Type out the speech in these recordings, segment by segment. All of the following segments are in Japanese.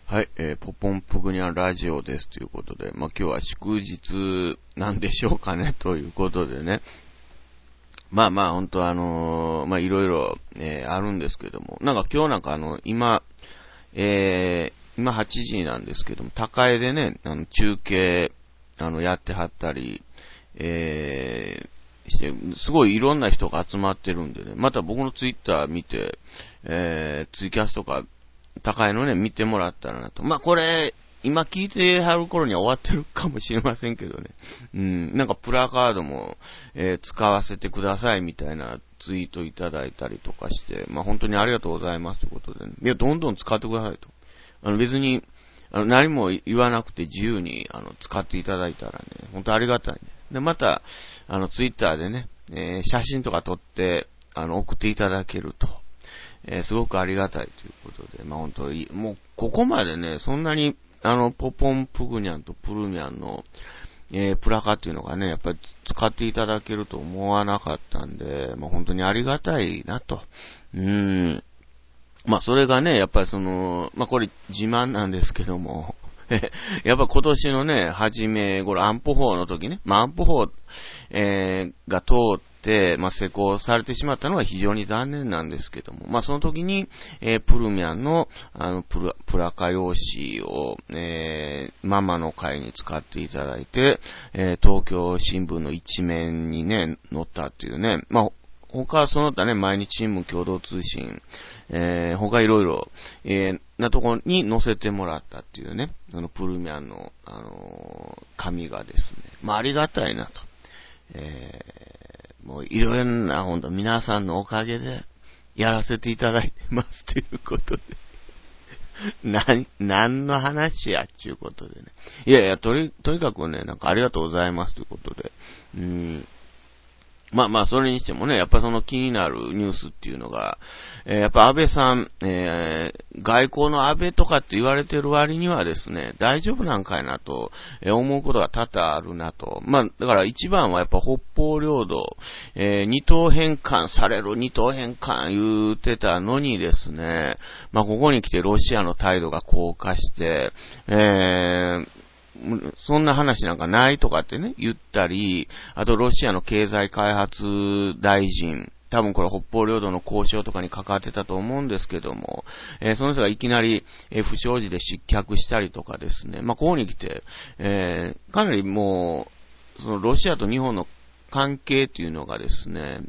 はい、ポポンプグニャンラジオですということで、今日は祝日なんでしょうかねということでね。本当いろいろ、あるんですけども、今日今8時なんですけども、高江でね、中継、やってはったり、して、すごいいろんな人が集まってるんでね、また僕のツイッター見て、ツイキャスとか、高いのね、見てもらったらなと。これ、今聞いてはる頃には終わってるかもしれませんけどね。プラカードも、使わせてくださいみたいなツイートいただいたりとかして、本当にありがとうございますということでね。いや、どんどん使ってくださいと。別に、何も言わなくて自由に、使っていただいたらね、本当ありがたいね。で、また、ツイッターでね、写真とか撮って、送っていただけると。すごくありがたいということで、本当に、もう、ここまでね、そんなに、ポポンプグニャンとプルミャンの、プラカっていうのがね、やっぱり使っていただけると思わなかったんで、本当にありがたいなと。それがね、やっぱりこれ自慢なんですけども、やっぱ今年のね、初め頃、安保法の時ね、安保法、が通って、施行されてしまったのは非常に残念なんですけども、その時に、プルミャンの、プラカ用紙を、ママの会に使っていただいて、東京新聞の一面にね、載ったっていうね、他はその他ね、毎日新聞共同通信、他いろいろ、なところに載せてもらったっていうね、プルミャンの、紙がですね、ありがたいなと。もういろんな、ほんと皆さんのおかげで、やらせていただいてますということで。何の話やっちゅうことでね。いやいや、とにかくね、ありがとうございますということで。それにしてもね、やっぱその気になるニュースっていうのが、やっぱ安倍さん、外交の安倍とかって言われてる割にはですね、大丈夫なんかいなと、思うことが多々あるなと。だから一番はやっぱ北方領土、二島返還される、二島返還言うてたのにですね、ここに来てロシアの態度が硬化して、そんな話なんかないとかってね、言ったり、あとロシアの経済開発大臣、多分これ北方領土の交渉とかに関わってたと思うんですけども、その人がいきなり、不祥事で失脚したりとかですね、ここに来て、かなりもう、そのロシアと日本の関係っていうのがですね、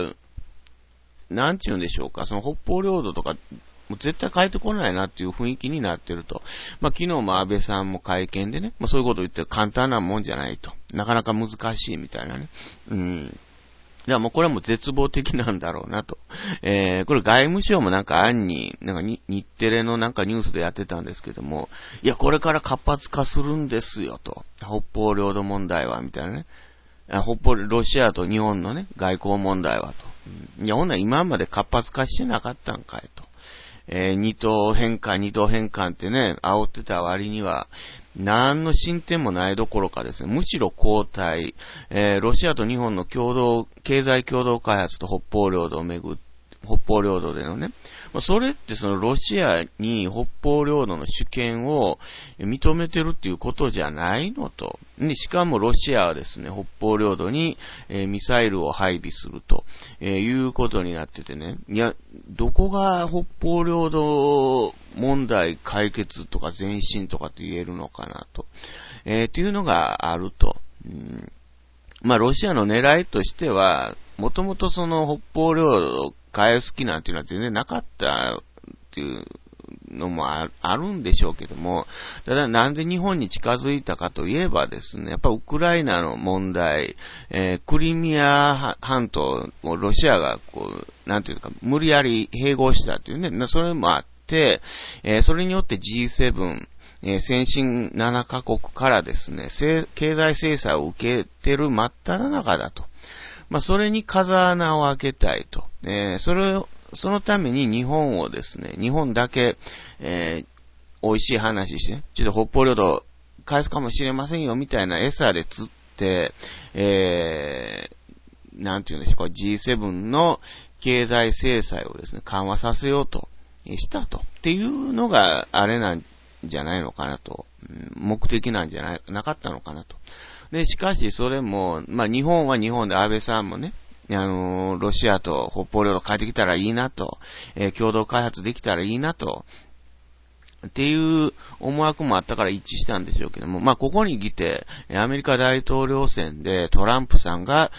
なんて言うんでしょうか、その北方領土とか、もう絶対変えてこないなっていう雰囲気になってると。昨日も安倍さんも会見でね、そういうことを言って簡単なもんじゃないと。なかなか難しいみたいなね。いやもうこれはもう絶望的なんだろうなと。これ外務省も案に、日テレのニュースでやってたんですけども、いやこれから活発化するんですよと。北方領土問題は、みたいなね。ロシアと日本のね、外交問題はと。いやほんなら今まで活発化してなかったんかいと。二島返還ってね、煽ってた割には、何の進展もないどころかですね、むしろ後退、ロシアと日本の経済共同開発と北方領土でのね、それってそのロシアに北方領土の主権を認めてるっていうことじゃないのと。で、しかもロシアはですね、北方領土に、ミサイルを配備すると、いうことになっててね。いや、どこが北方領土問題解決とか前進とかって言えるのかなと。っていうのがあると。ロシアの狙いとしては、もともとその北方領土を返す気なんていうのは全然なかったっていうのもあるんでしょうけども、ただなんで日本に近づいたかといえばですね、やっぱウクライナの問題、クリミア半島をロシアが無理やり併合したっていうね、それもあって、それによって G7、先進7カ国からですね、経済制裁を受けてる真っ只中だと。それに風穴を開けたいと。そのために日本をですね、日本だけ、美味しい話して、ちょっと北方領土返すかもしれませんよみたいな餌で釣って、なんていうんでしょうか、G7 の経済制裁をですね、緩和させようとしたと。っていうのがあれなんじゃないのかなと。目的なんじゃなかったのかなと。で、しかしそれも、まあ日本は日本で安倍さんもね、ロシアと北方領土変えてきたらいいなと、共同開発できたらいいなと、っていう思惑もあったから一致したんでしょうけども、まあここに来て、アメリカ大統領選でトランプさんが、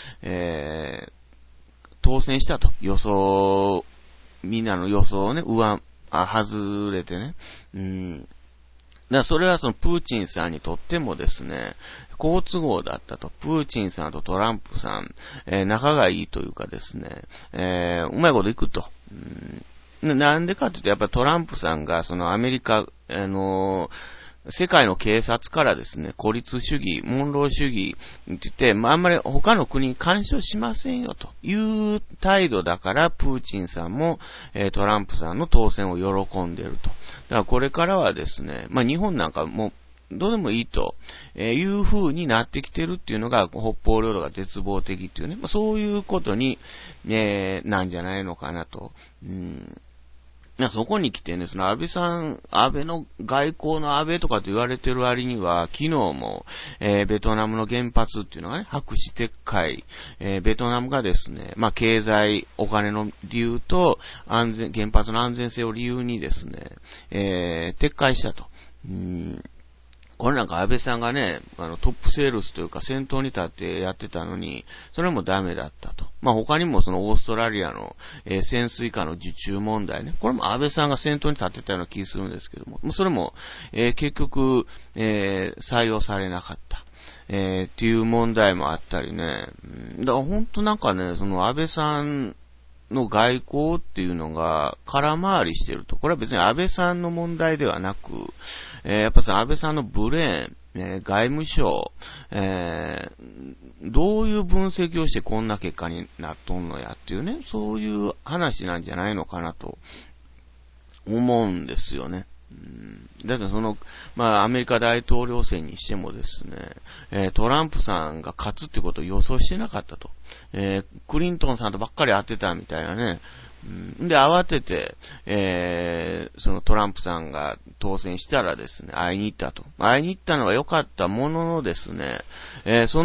当選したと。みんなの予想をね、外れてね。だからそれはそのプーチンさんにとってもですね、好都合だったと。プーチンさんとトランプさん、仲がいいというかですね、うまいこといくと。なんでかっていうと、やっぱりトランプさんがそのアメリカ、世界の警察からですね、孤立主義、モンロー主義って言って、まあ、あんまり他の国に干渉しませんよという態度だから、プーチンさんも、トランプさんの当選を喜んでいると。だからこれからはですね、まあ、日本なんかもどうでもいいという風になってきてるっていうのが、北方領土が絶望的っていうね、まあ、そういうことに、なんじゃないのかなと。そこに来てね、その安倍の外交の安倍とかと言われてる割には、昨日も、ベトナムの原発っていうのがね、白紙撤回、ベトナムがですね、まあ、経済、お金の理由と、原発の安全性を理由にですね、撤回したと。これなんか安倍さんがね、トップセールスというか先頭に立ってやってたのに、それもダメだったと。まあ、他にもそのオーストラリアの、潜水艦の受注問題ね。これも安倍さんが先頭に立ってたような気がするんですけども、それも、結局、採用されなかった。っていう問題もあったりね。だから本当なんかね、その安倍さんの外交っていうのが空回りしてると。これは別に安倍さんの問題ではなく、やっぱ安倍さんのブレーン、外務省、どういう分析をしてこんな結果になっとんのやっていうね、そういう話なんじゃないのかなと思うんですよね。だってアメリカ大統領選にしてもですね、トランプさんが勝つってことを予想してなかったと。クリントンさんとばっかり会ってたみたいなね。で、慌てて、そのトランプさんが当選したらですね、会いに行ったと。会いに行ったのは良かったもののですね、す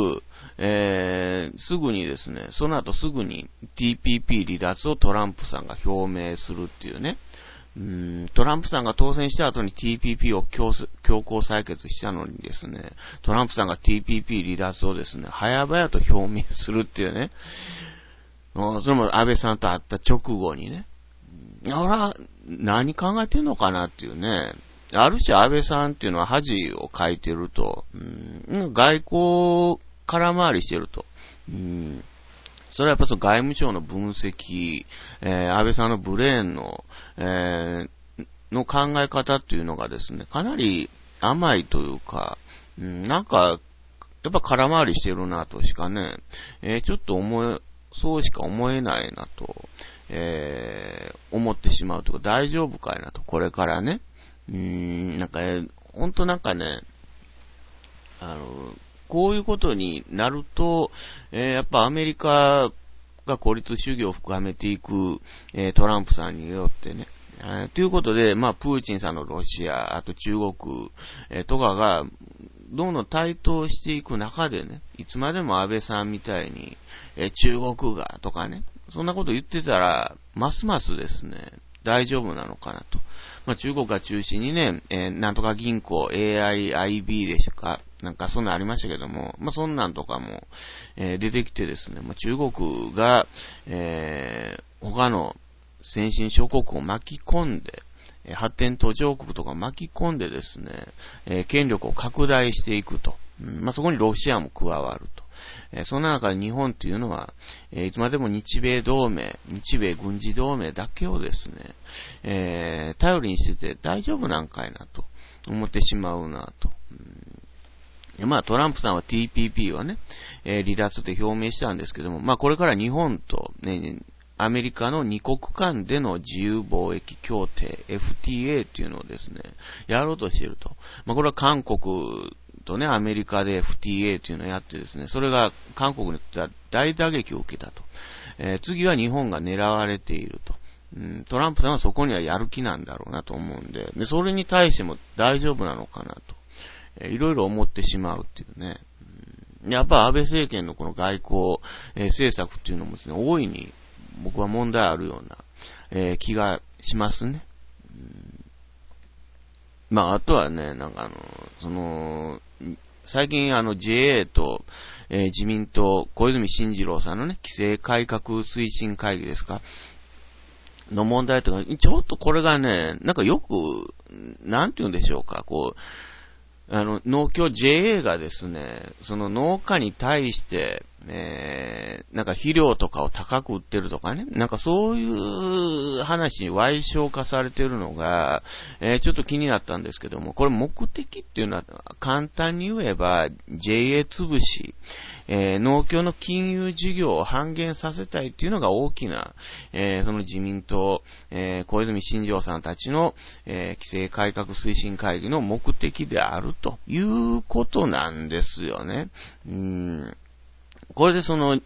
ぐにですね、その後すぐに TPP 離脱をトランプさんが表明するっていうね、トランプさんが当選した後に TPP を強行採決したのにですね、トランプさんが TPP 離脱をですね、早々と表明するっていうね、それも安倍さんと会った直後にね、俺は何考えてんのかなっていうね、ある種安倍さんっていうのは恥をかいてると、外交空回りしてると、それはやっぱ外務省の分析、安倍さんのブレーンの、の考え方っていうのがですね、かなり甘いというか、なんか、やっぱ空回りしてるなとしかね、ちょっとそうしか思えないなと、思ってしまうというか、大丈夫かいなと、これからね。なんか、ほんとなんかね、こういうことになると、やっぱアメリカが孤立主義を深めていく、トランプさんによってね。ということで、まあ、プーチンさんのロシア、あと中国、とかが、どんどん台頭していく中でね、いつまでも安倍さんみたいに、中国がとかね、そんなこと言ってたら、ますますですね、大丈夫なのかなと。まあ、中国が中心にね、なんとか銀行、AIIB でしたか、なんかそんなんありましたけども、まあ、そんなんとかも、出てきてですね、まあ、中国が、他の先進諸国を巻き込んで、発展途上国とか巻き込んでですね、権力を拡大していくと。まあ、そこにロシアも加わると。その中で日本っていうのは、いつまでも日米軍事同盟だけをですね、頼りにしてて大丈夫なんかいなと思ってしまうなと。まあトランプさんは TPP はね、離脱って表明したんですけども、まあこれから日本とね、アメリカの二国間での自由貿易協定 FTA っていうのをですね、やろうとしていると。まあこれは韓国とね、アメリカで FTA っていうのをやってですね、それが韓国に大打撃を受けたと。次は日本が狙われていると。 トランプさんはそこにはやる気なんだろうなと思うんで、で、それに対しても大丈夫なのかなと、いろいろ思ってしまうっていうね。やっぱ安倍政権のこの外交、政策っていうのもですね、大いに僕は問題あるような、気がしますね。まあ、あとはね、なんか最近JA と、自民党、小泉進次郎さんのね、規制改革推進会議ですかの問題とか、ちょっとこれがね、なんかよく、なんて言うんでしょうか、こう、農協 JA がですね、その農家に対して、なんか肥料とかを高く売ってるとかね、なんかそういう話に歪償化されてるのが、ちょっと気になったんですけども、これ目的っていうのは簡単に言えば JA 潰し、農協の金融事業を半減させたいっていうのが大きな、その自民党、小泉進次郎さんたちの、規制改革推進会議の目的であるということなんですよね。これで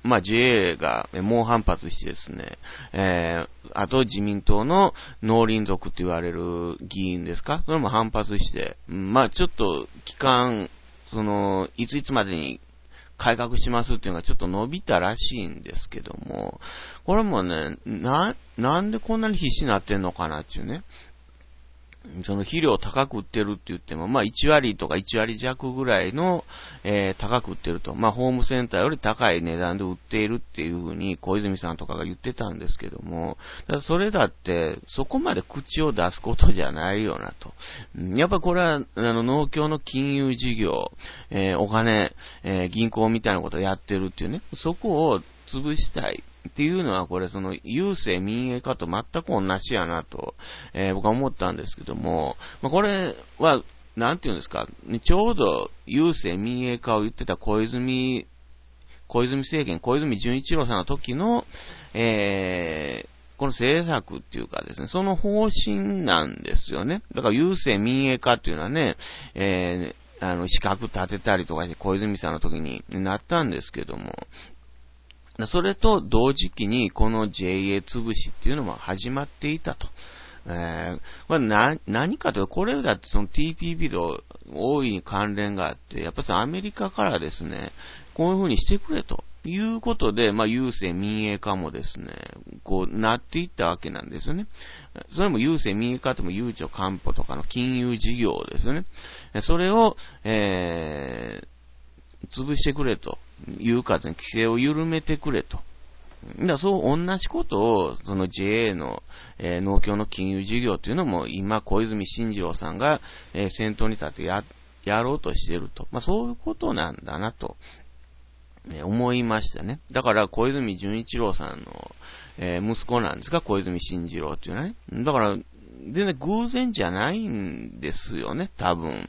JA が猛反発してですね、あと自民党の農林族と言われる議員ですか、それも反発して、ちょっと期間、いつまでに改革しますっていうのがちょっと伸びたらしいんですけども、これもね、なんでこんなに必死になってんのかなっていうね。その肥料を高く売ってるって言っても、1割とか1割弱ぐらいの、高く売ってると。ホームセンターより高い値段で売っているっていうふうに小泉さんとかが言ってたんですけども、それだってそこまで口を出すことじゃないよなと。やっぱこれは農協の金融事業、お金、銀行みたいなことをやってるっていうね、そこを潰したい。っていうのはこれ郵政民営化と全く同じやなと、僕は思ったんですけども、これはなんていうんですか、ちょうど郵政民営化を言ってた小泉政権、小泉純一郎さんの時の、この政策っていうかですね、その方針なんですよね。だから郵政民営化っていうのはね、資格立てたりとかして小泉さんの時になったんですけども、それと同時期にこの JA 潰しっていうのも始まっていたと。これ何かというと、これだってTPP と大いに関連があって、やっぱりアメリカからですね、こういう風にしてくれということで、郵政民営化もですね、こうなっていったわけなんですよね。それも郵政民営化ともゆうちょかんぽとかの金融事業ですよね。それを、潰してくれというか、規制を緩めてくれと。そう同じことを、JA の、農協の金融事業というのも、今、小泉進次郎さんが、先頭に立ってやろうとしていると。そういうことなんだなと、思いましたね。だから、小泉純一郎さんの、息子なんですか、小泉進次郎っていうのはね。だから、全然偶然じゃないんですよね、多分。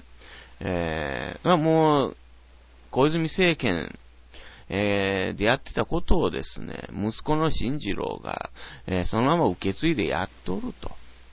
もう、小泉政権、でやってたことをですね、息子の進次郎が、そのまま受け継いでやっとると。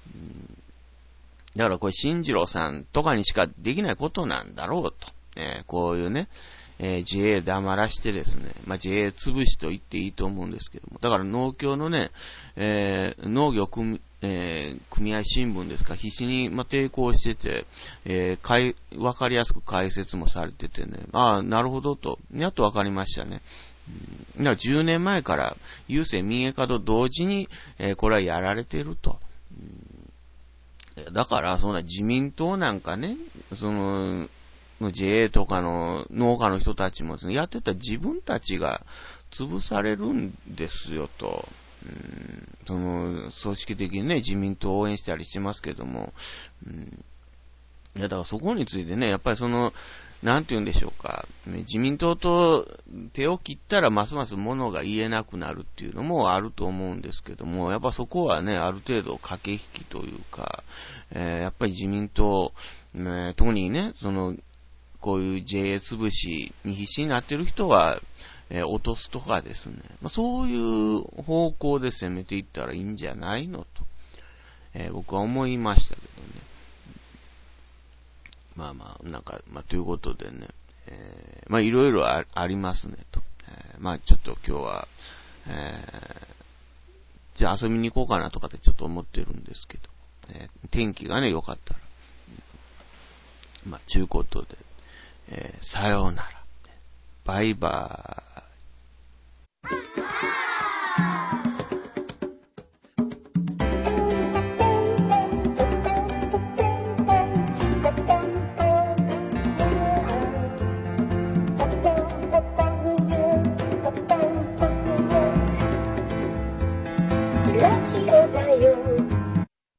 だからこれ進次郎さんとかにしかできないことなんだろうと。こういうね、JA 黙らしてですね、JA 潰しと言っていいと思うんですけども、だから農協のね、農業組合新聞ですか、必死に、抵抗してて、わかりやすく解説もされててね、なるほどと、やっとわかりましたね。だから10年前から郵政民営化と同時に、これはやられていると。だから、そんな自民党なんかね、JA とかの農家の人たちもですね、やってた自分たちが潰されるんですよと。組織的にね、自民党を応援したりしてますけども、いや、だからそこについてね、やっぱりなんて言うんでしょうか、自民党と手を切ったらますますものが言えなくなるっていうのもあると思うんですけども、やっぱそこはね、ある程度駆け引きというか、やっぱり自民党、特にね、こういう JA 潰しに必死になってる人は、落とすとかですね、そういう方向で攻めていったらいいんじゃないのと、僕は思いましたけどね。ということでね、いろいろありますねと。ちょっと今日は、 じゃあ遊びに行こうかなとかってちょっと思ってるんですけど、天気がね、良かったら。まあ、ちゅうことで、さようなら。バイバーイ。